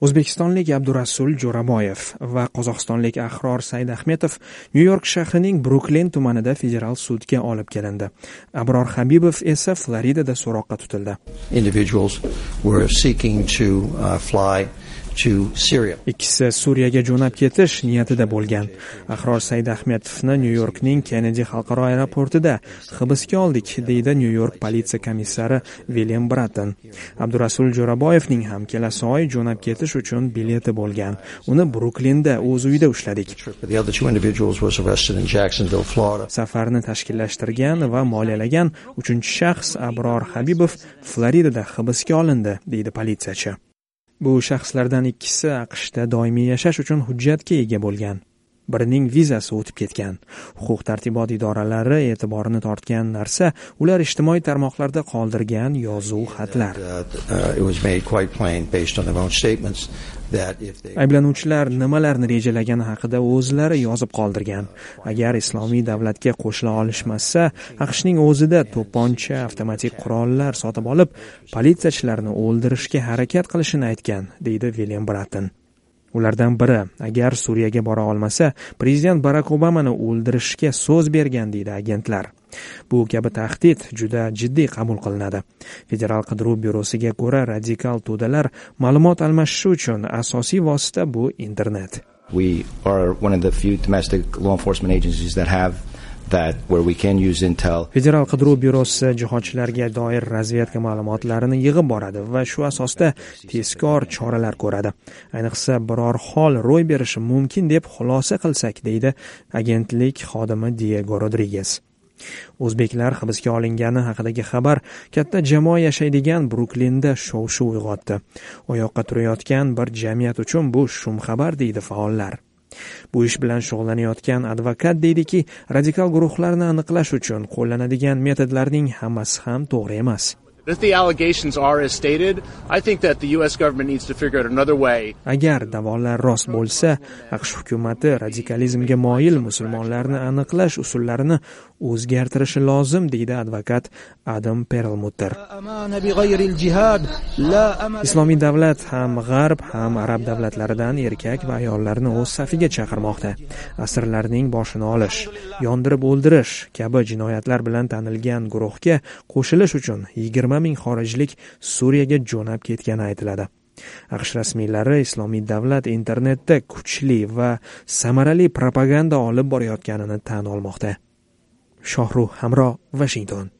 O'zbekistonlik Abdurasul Jo'raboyev va qozog'istonlik Ahror Saidahmetov Nyu-York shahrining Bruklin tumanida federal sudga olib kelindi. Abror Habibov esa Floridada so'roqqa tutildi. Individuals were seeking to fly to Syria. Ikkisi Suriyaga jo'nab ketish niyatida bo'lgan. Ahror Saidahmetovni Nyu-Yorkning Kennedy xalqaro aeroportida hibsga oldik, deydi Nyu-York politsiya komissari William Bratton. Abdurasul Jo'raboyevning ham kelasi oy jo'nab ketish uchun bileti bo'lgan. Uni Bruklinda o'z uyida ushladik. The other two individuals was arrested in Jacksonville, Florida. Safarni tashkillashtirgan va moliyalagan 3-shaxs Abror Habibov Floridada hibsga olindi, deydi politsiyachi. Bu shaxslardan ikkisi AQShda doimiy yashash uchun hujjatga ega bo'lgan. Birining vizasi o'tib ketgan. Huquq-tartibot idoralari e'tiborini tortgan narsa ular ijtimoiy tarmoqlarda qoldirgan yozuv xatlar. Ayblanuvchilar nimalarni rejalagani haqida o'zlari yozib qoldirgan. Agar islomiy davlatga qo'shila olishmasa, AQShning o'zida to'pponcha, avtomatik qurollar sotib olib, politsiyachilarni o'ldirishga harakat qilishini aytgan, deydi William Bratton. Ulardan biri, agar Suriyaga bora olmasa, prezident Barack Obamani o'ldirishga so'z bergan, deydi agentlar. Bu kabi tahdid juda jiddiy qabul qilinadi. Federal qidiruv byurosiga ko'ra, radikal to'dalar ma'lumot almashishi uchun asosiy vosita bu internet. We are one of the few domestic law enforcement agencies that have that where we can use intel. Federal qidiruv byurosi jihodchilarga doir razvedka ma'lumotlarini yig'ib boradi va shu asosda tezkor choralar ko'radi. Ayniqsa biror hol ro'y berishi mumkin deb xulosa qilsak, deydi agentlik xodimi Diego Rodriguez. O'zbeklar hibsga olingani haqidagi xabar katta jamoa yashaydigan Bruklinda shov-shuv uyg'otdi. Oyoqqa turayotgan bir jamiyat uchun bu shum xabar, deydi faollar. Bu ish bilan shug'ullanayotgan advokat deydiki, radikal guruhlarni aniqlash uchun qo'llanadigan metodlarning hammasi ham to'g'ri emas. If the allegations are as stated, I think that the US government needs to figure out another way. Agar da'volar rost bo'lsa, AQSh hukumatı radikalizmga moyil musulmonlarni aniqlash usullarini o'zgartirishi lozim, deydi advokat Adam Perlmutter. Islomiy davlat ham g'arb, ham arab davlatlaridan erkak va ayollarni o'z safiga chaqirmoqda. Asirlarning boshini olish, yondirib o'ldirish kabi jinoyatlar bilan tanilgan guruhga qo'shilish uchun 20 ming xorijlik Suriyaga jo'nab ketgani aytiladi. AQSh rasmiylari Islomiy davlat internetda kuchli va samarali propaganda olib borayotganini tan olmoqda. Shohruh Hamro, Washington.